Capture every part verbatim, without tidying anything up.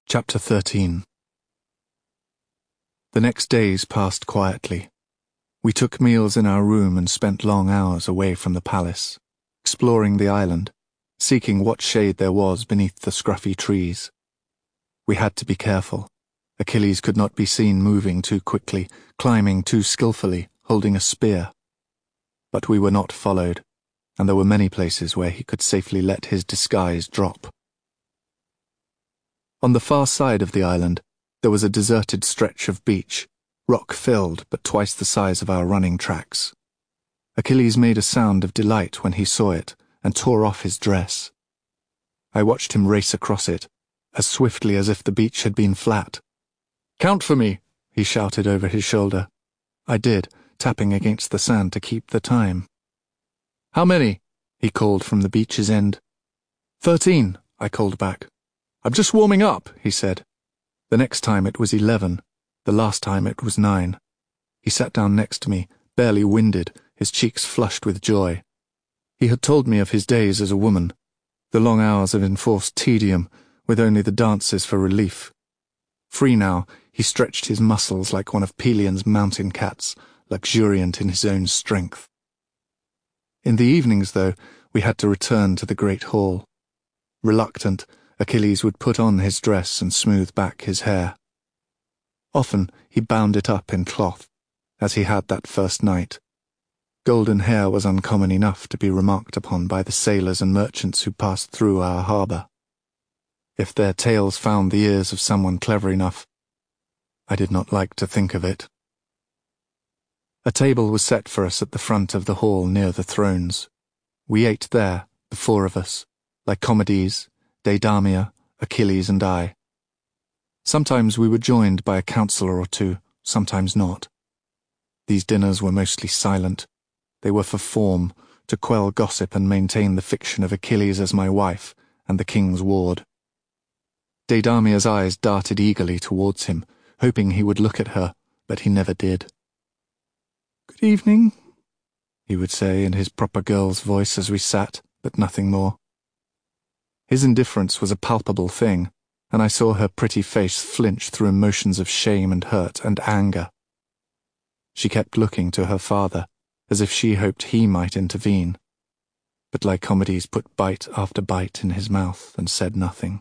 Chapter thirteen. The next days passed quietly. We took meals in our room and spent long hours away from the palace, exploring the island, seeking what shade there was beneath the scruffy trees. We had to be careful. Achilles could not be seen moving too quickly, climbing too skillfully, holding a spear. But we were not followed, and there were many places where he could safely let his disguise drop. On the far side of the island, there was a deserted stretch of beach, rock-filled but twice the size of our running tracks. Achilles made a sound of delight when he saw it and tore off his dress. I watched him race across it, as swiftly as if the beach had been flat. "Count for me," he shouted over his shoulder. I did, tapping against the sand to keep the time. "How many?" he called from the beach's end. "Thirteen," I called back. "I'm just warming up," he said. The next time it was eleven, the last time it was nine. He sat down next to me, barely winded, his cheeks flushed with joy. He had told me of his days as a woman, the long hours of enforced tedium, with only the dances for relief. Free now, he stretched his muscles like one of Pelion's mountain cats, luxuriant in his own strength. In the evenings, though, we had to return to the great hall. Reluctant, Achilles would put on his dress and smooth back his hair. Often he bound it up in cloth, as he had that first night. Golden hair was uncommon enough to be remarked upon by the sailors and merchants who passed through our harbour. If their tales found the ears of someone clever enough, I did not like to think of it. A table was set for us at the front of the hall near the thrones. We ate there, the four of us, Lycomedes, Deidamia, Achilles and I. Sometimes we were joined by a counsellor or two, sometimes not. These dinners were mostly silent. They were for form, to quell gossip and maintain the fiction of Achilles as my wife and the king's ward. Deidamia's eyes darted eagerly towards him, hoping he would look at her, but he never did. "Good evening," he would say in his proper girl's voice as we sat, but nothing more. His indifference was a palpable thing, and I saw her pretty face flinch through emotions of shame and hurt and anger. She kept looking to her father, as if she hoped he might intervene. But Lycomedes put bite after bite in his mouth and said nothing.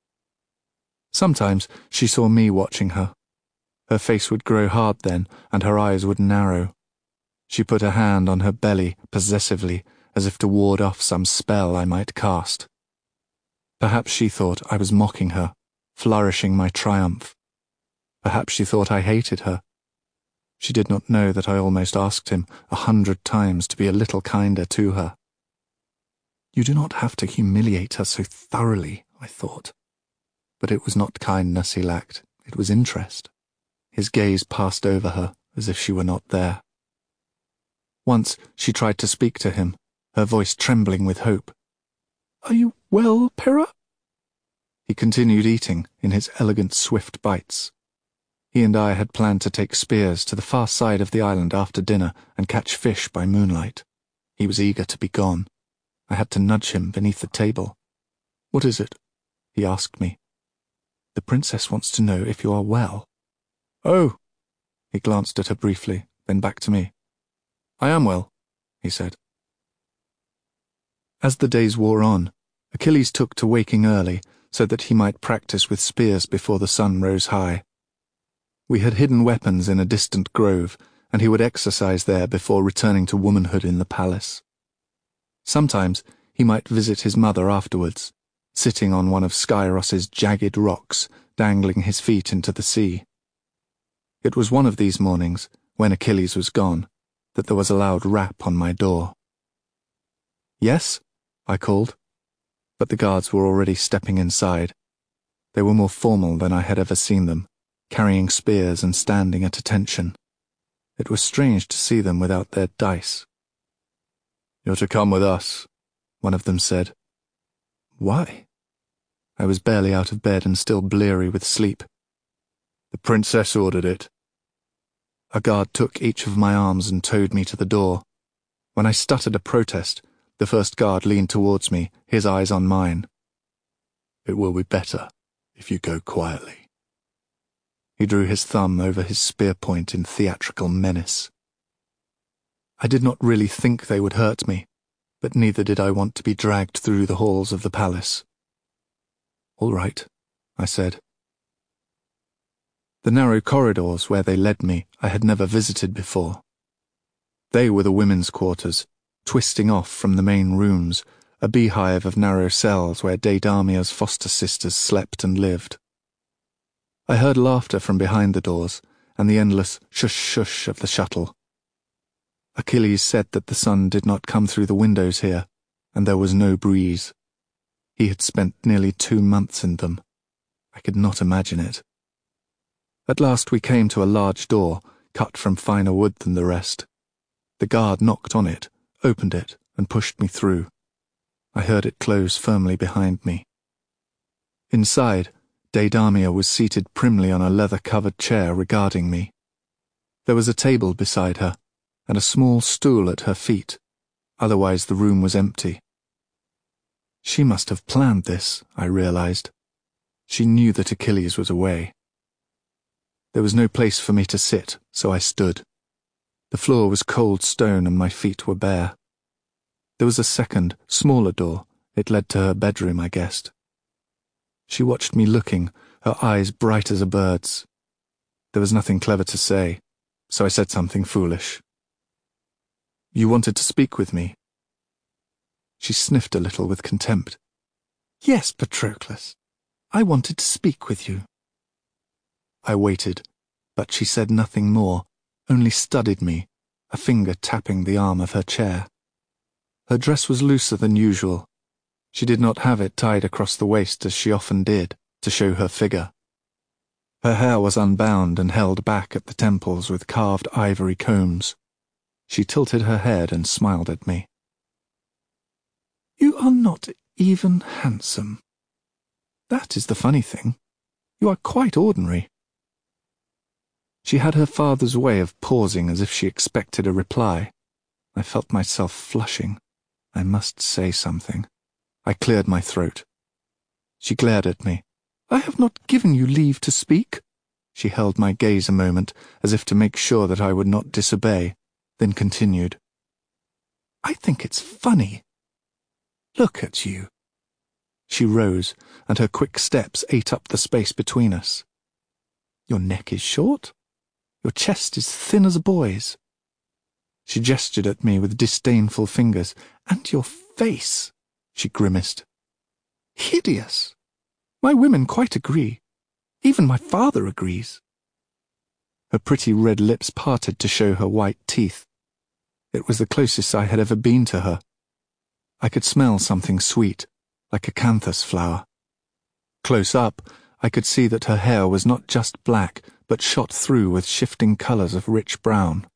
Sometimes she saw me watching her. Her face would grow hard then, and her eyes would narrow. She put a hand on her belly possessively, as if to ward off some spell I might cast. Perhaps she thought I was mocking her, flourishing my triumph. Perhaps she thought I hated her. She did not know that I almost asked him a hundred times to be a little kinder to her. You do not have to humiliate her so thoroughly, I thought. But it was not kindness he lacked, it was interest. His gaze passed over her as if she were not there. Once she tried to speak to him, her voice trembling with hope. "Are you well, Pyrrha?" He continued eating in his elegant swift bites. He and I had planned to take spears to the far side of the island after dinner and catch fish by moonlight. He was eager to be gone. I had to nudge him beneath the table. "What is it?" he asked me. "The princess wants to know if you are well." "Oh!" He glanced at her briefly, then back to me. "I am well," he said. As the days wore on, Achilles took to waking early so that he might practice with spears before the sun rose high. We had hidden weapons in a distant grove, and he would exercise there before returning to womanhood in the palace. Sometimes he might visit his mother afterwards, sitting on one of Skyros' jagged rocks, dangling his feet into the sea. It was one of these mornings, when Achilles was gone, that there was a loud rap on my door. "Yes?" I called, but the guards were already stepping inside. They were more formal than I had ever seen them, carrying spears and standing at attention. It was strange to see them without their dice. "You're to come with us," one of them said. "Why?" I was barely out of bed and still bleary with sleep. "The princess ordered it." A guard took each of my arms and towed me to the door. When I stuttered a protest, the first guard leaned towards me, his eyes on mine. "It will be better if you go quietly." He drew his thumb over his spear point in theatrical menace. I did not really think they would hurt me, but neither did I want to be dragged through the halls of the palace. "All right," I said. The narrow corridors where they led me I had never visited before. They were the women's quarters, twisting off from the main rooms, a beehive of narrow cells where Daedamia's foster sisters slept and lived. I heard laughter from behind the doors, and the endless shush-shush of the shuttle. Achilles said that the sun did not come through the windows here, and there was no breeze. He had spent nearly two months in them. I could not imagine it. At last we came to a large door, cut from finer wood than the rest. The guard knocked on it, opened it, and pushed me through. I heard it close firmly behind me. Inside, Daedamia was seated primly on a leather-covered chair regarding me. There was a table beside her, and a small stool at her feet. Otherwise the room was empty. She must have planned this, I realized. She knew that Achilles was away. There was no place for me to sit, so I stood. The floor was cold stone and my feet were bare. There was a second, smaller door. It led to her bedroom, I guessed. She watched me looking, her eyes bright as a bird's. There was nothing clever to say, so I said something foolish. "You wanted to speak with me?" She sniffed a little with contempt. "Yes, Patroclus. I wanted to speak with you." I waited, but she said nothing more, only studied me, a finger tapping the arm of her chair. Her dress was looser than usual. She did not have it tied across the waist as she often did, to show her figure. Her hair was unbound and held back at the temples with carved ivory combs. She tilted her head and smiled at me. "You are not even handsome. That is the funny thing. You are quite ordinary." She had her father's way of pausing as if she expected a reply. I felt myself flushing. I must say something. I cleared my throat. She glared at me. "I have not given you leave to speak." She held my gaze a moment, as if to make sure that I would not disobey, then continued. "I think it's funny. Look at you." She rose, and her quick steps ate up the space between us. "Your neck is short. Your chest is thin as a boy's." She gestured at me with disdainful fingers. "And your face," she grimaced. "Hideous. My women quite agree. Even my father agrees." Her pretty red lips parted to show her white teeth. It was the closest I had ever been to her. I could smell something sweet, like a canthus flower. Close up, I could see that her hair was not just black, but shot through with shifting colours of rich brown.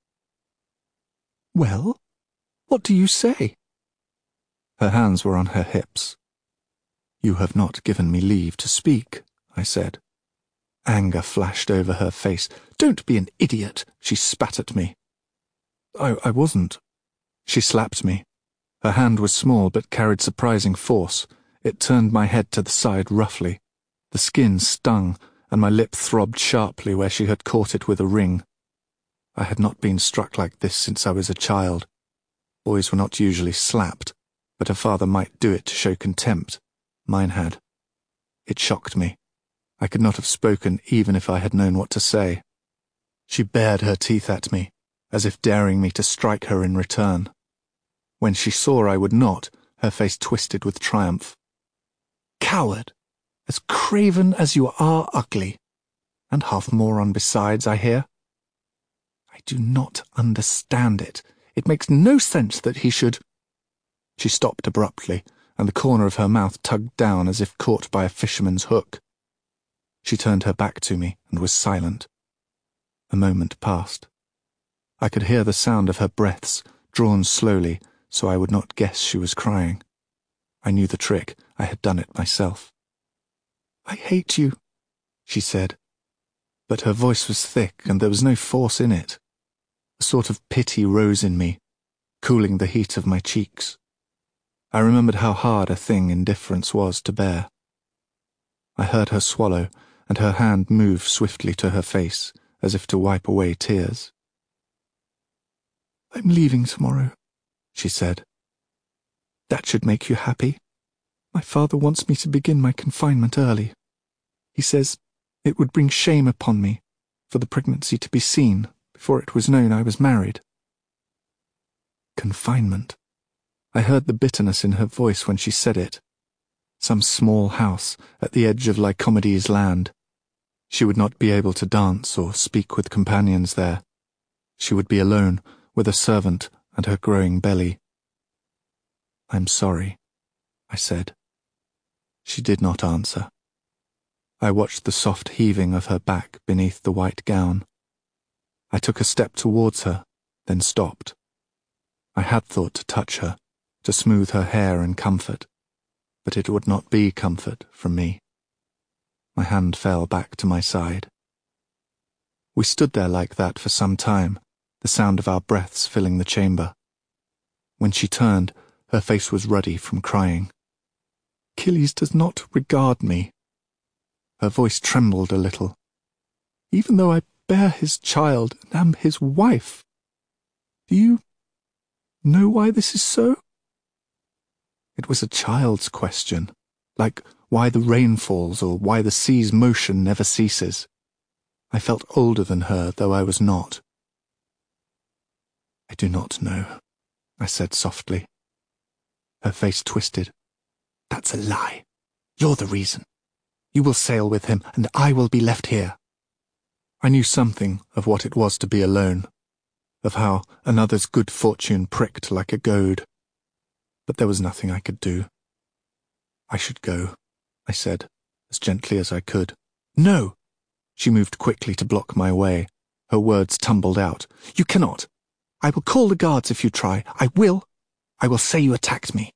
"Well, what do you say?" Her hands were on her hips. "You have not given me leave to speak," I said. Anger flashed over her face. "Don't be an idiot," she spat at me. I, I wasn't. She slapped me. Her hand was small but carried surprising force. It turned my head to the side roughly. The skin stung, and my lip throbbed sharply where she had caught it with a ring. I had not been struck like this since I was a child. Boys were not usually slapped, but a father might do it to show contempt. Mine had. It shocked me. I could not have spoken even if I had known what to say. She bared her teeth at me, as if daring me to strike her in return. When she saw I would not, her face twisted with triumph. "Coward! As craven as you are ugly. And half-moron besides, I hear. I do not understand it. It makes no sense that he should—" She stopped abruptly, and the corner of her mouth tugged down as if caught by a fisherman's hook. She turned her back to me and was silent. A moment passed. I could hear the sound of her breaths, drawn slowly, so I would not guess she was crying. I knew the trick. I had done it myself. "I hate you," she said. But her voice was thick, and there was no force in it. A sort of pity rose in me, cooling the heat of my cheeks. I remembered how hard a thing indifference was to bear. I heard her swallow, and her hand move swiftly to her face, as if to wipe away tears. "I'm leaving tomorrow," she said. "That should make you happy. My father wants me to begin my confinement early. He says it would bring shame upon me for the pregnancy to be seen before it was known I was married." Confinement. I heard the bitterness in her voice when she said it. Some small house at the edge of Lycomedes' land. She would not be able to dance or speak with companions there. She would be alone with a servant and her growing belly. "I'm sorry," I said. She did not answer. I watched the soft heaving of her back beneath the white gown. I took a step towards her, then stopped. I had thought to touch her, to smooth her hair in comfort, but it would not be comfort from me. My hand fell back to my side. We stood there like that for some time, the sound of our breaths filling the chamber. When she turned, her face was ruddy from crying. "Achilles does not regard me." Her voice trembled a little. "Even though I bear his child and am his wife. Do you know why this is so?" It was a child's question, like why the rain falls or why the sea's motion never ceases. I felt older than her, though I was not. "I do not know," I said softly. Her face twisted. "That's a lie. You're the reason. You will sail with him, and I will be left here." I knew something of what it was to be alone, of how another's good fortune pricked like a goad. But there was nothing I could do. "I should go," I said, as gently as I could. "No!" She moved quickly to block my way. Her words tumbled out. "You cannot. I will call the guards if you try. I will. I will say you attacked me."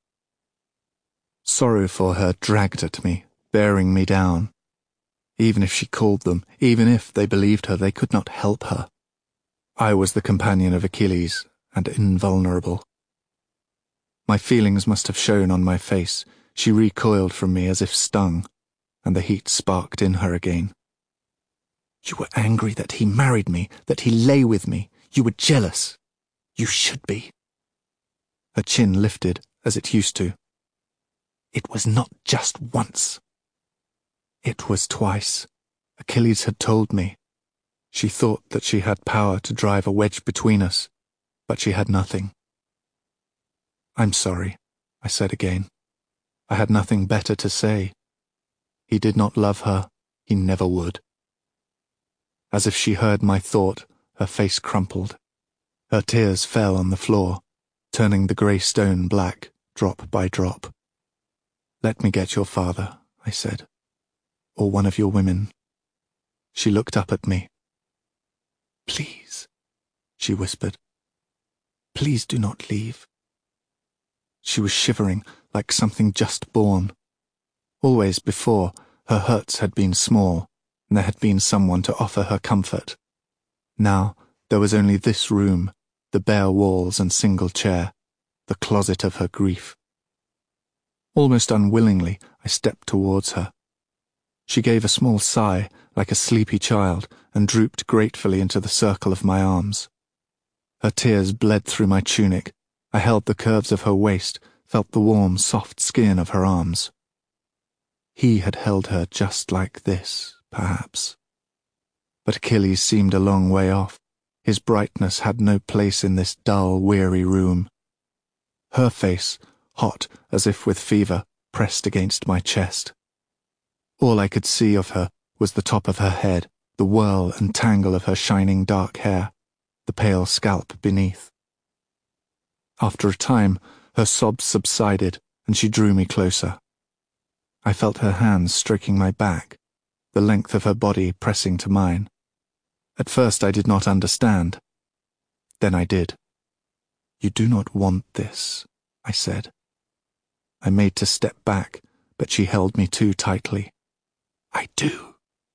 Sorrow for her dragged at me, bearing me down. Even if she called them, even if they believed her, they could not help her. I was the companion of Achilles, and invulnerable. My feelings must have shown on my face. She recoiled from me as if stung, and the heat sparked in her again. "You were angry that he married me, that he lay with me. You were jealous. You should be." Her chin lifted, as it used to. "It was not just once." It was twice. Achilles had told me. She thought that she had power to drive a wedge between us, but she had nothing. "I'm sorry," I said again. I had nothing better to say. He did not love her. He never would. As if she heard my thought, her face crumpled. Her tears fell on the floor, turning the grey stone black, drop by drop. "Let me get your father," I said, "or one of your women." She looked up at me. "Please," she whispered. "Please do not leave." She was shivering like something just born. Always before, her hurts had been small, and there had been someone to offer her comfort. Now there was only this room, the bare walls and single chair, the closet of her grief. Almost unwillingly, I stepped towards her. She gave a small sigh, like a sleepy child, and drooped gratefully into the circle of my arms. Her tears bled through my tunic. I held the curves of her waist, felt the warm, soft skin of her arms. He had held her just like this, perhaps. But Achilles seemed a long way off. His brightness had no place in this dull, weary room. Her face, hot as if with fever, pressed against my chest. All I could see of her was the top of her head, the whirl and tangle of her shining dark hair, the pale scalp beneath. After a time, her sobs subsided, and she drew me closer. I felt her hands stroking my back, the length of her body pressing to mine. At first I did not understand. Then I did. "You do not want this," I said. I made to step back, but she held me too tightly. "I do."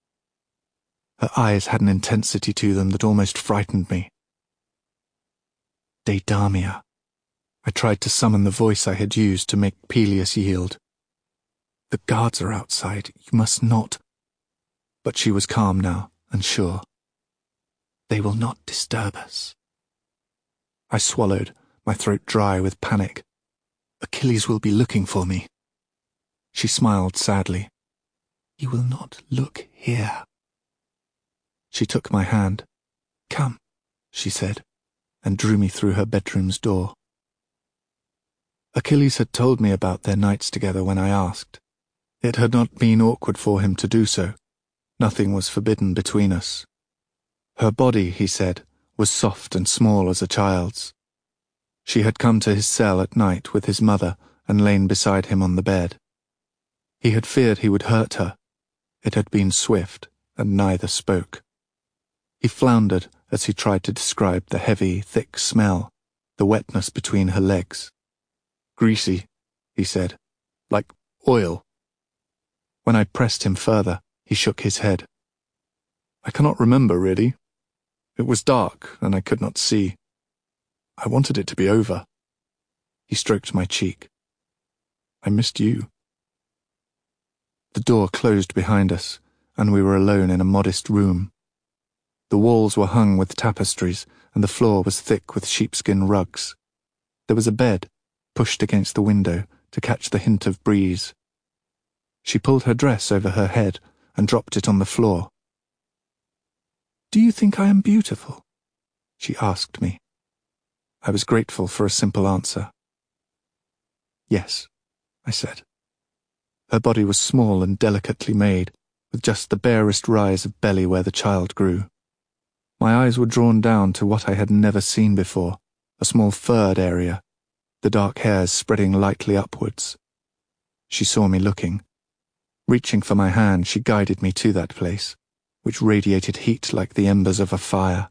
Her eyes had an intensity to them that almost frightened me. "Deidamia." I tried to summon the voice I had used to make Peleus yield. The guards are outside. You must not. But she was calm now, and sure. They will not disturb us. I swallowed, my throat dry with panic. Achilles will be looking for me. She smiled sadly. He will not look here. She took my hand. Come, she said, and drew me through her bedroom's door. Achilles had told me about their nights together when I asked. It had not been awkward for him to do so. Nothing was forbidden between us. Her body, he said, was soft and small as a child's. She had come to his cell at night with his mother and lain beside him on the bed. He had feared he would hurt her. It had been swift, and neither spoke. He floundered as he tried to describe the heavy, thick smell, the wetness between her legs. Greasy, he said, like oil. When I pressed him further, he shook his head. I cannot remember, really. It was dark, and I could not see. I wanted it to be over. He stroked my cheek. I missed you. The door closed behind us, and we were alone in a modest room. The walls were hung with tapestries, and the floor was thick with sheepskin rugs. There was a bed, pushed against the window to catch the hint of breeze. She pulled her dress over her head and dropped it on the floor. Do you think I am beautiful? She asked me. I was grateful for a simple answer. Yes, I said. Her body was small and delicately made, with just the barest rise of belly where the child grew. My eyes were drawn down to what I had never seen before, a small furred area, the dark hairs spreading lightly upwards. She saw me looking. Reaching for my hand, she guided me to that place, which radiated heat like the embers of a fire.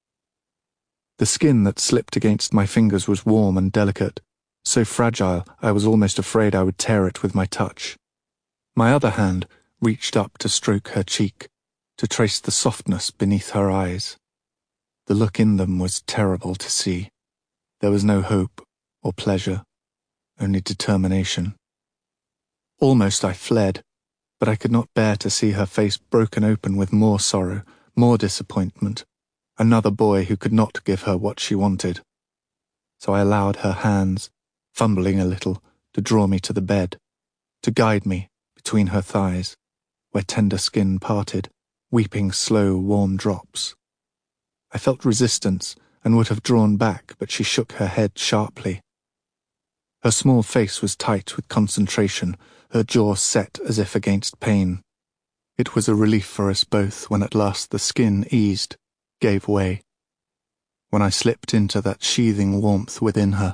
The skin that slipped against my fingers was warm and delicate, so fragile I was almost afraid I would tear it with my touch. My other hand reached up to stroke her cheek, to trace the softness beneath her eyes. The look in them was terrible to see. There was no hope or pleasure, only determination. Almost I fled, but I could not bear to see her face broken open with more sorrow, more disappointment, another boy who could not give her what she wanted. So I allowed her hands, fumbling a little, to draw me to the bed, to guide me between her thighs, where tender skin parted, weeping slow, warm drops. I felt resistance and would have drawn back, but she shook her head sharply. Her small face was tight with concentration, her jaw set as if against pain. It was a relief for us both when at last the skin eased, gave way, when I slipped into that sheathing warmth within her.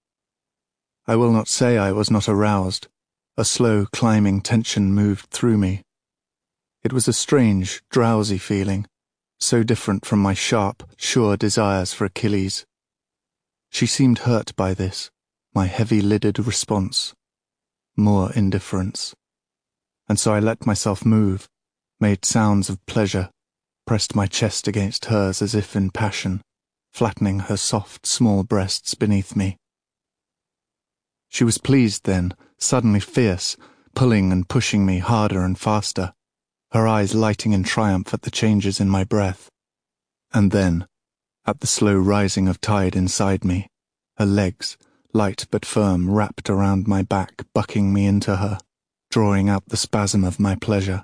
I will not say I was not aroused. A slow, climbing tension moved through me. It was a strange, drowsy feeling, so different from my sharp, sure desires for Achilles. She seemed hurt by this, my heavy-lidded response. More indifference. And so I let myself move, made sounds of pleasure, pressed my chest against hers as if in passion, flattening her soft, small breasts beneath me. She was pleased then, suddenly fierce, pulling and pushing me harder and faster, her eyes lighting in triumph at the changes in my breath. And then, at the slow rising of tide inside me, her legs, light but firm, wrapped around my back, bucking me into her, drawing out the spasm of my pleasure.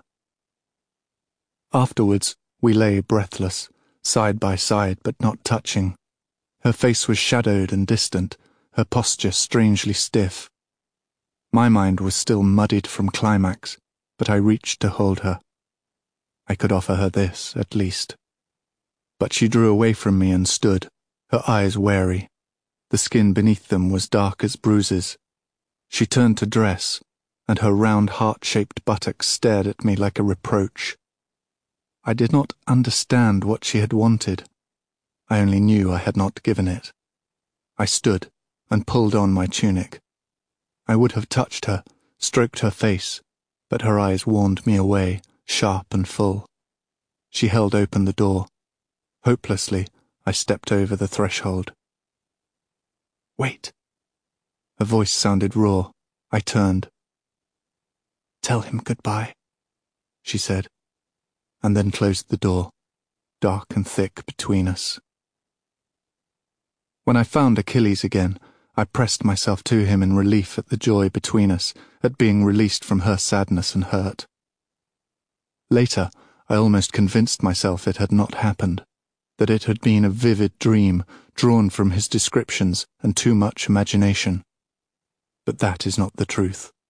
Afterwards, we lay breathless, side by side but not touching. Her face was shadowed and distant, her posture strangely stiff. My mind was still muddied from climax, but I reached to hold her. I could offer her this, at least. But she drew away from me and stood, her eyes wary. The skin beneath them was dark as bruises. She turned to dress, and her round heart-shaped buttocks stared at me like a reproach. I did not understand what she had wanted. I only knew I had not given it. I stood and pulled on my tunic. I would have touched her, stroked her face, but her eyes warned me away, sharp and full. She held open the door. Hopelessly, I stepped over the threshold. Wait. Her voice sounded raw. I turned. "Tell him goodbye," she said, and then closed the door, dark and thick between us. When I found Achilles again, I pressed myself to him in relief at the joy between us, at being released from her sadness and hurt. Later, I almost convinced myself it had not happened, that it had been a vivid dream drawn from his descriptions and too much imagination. But that is not the truth.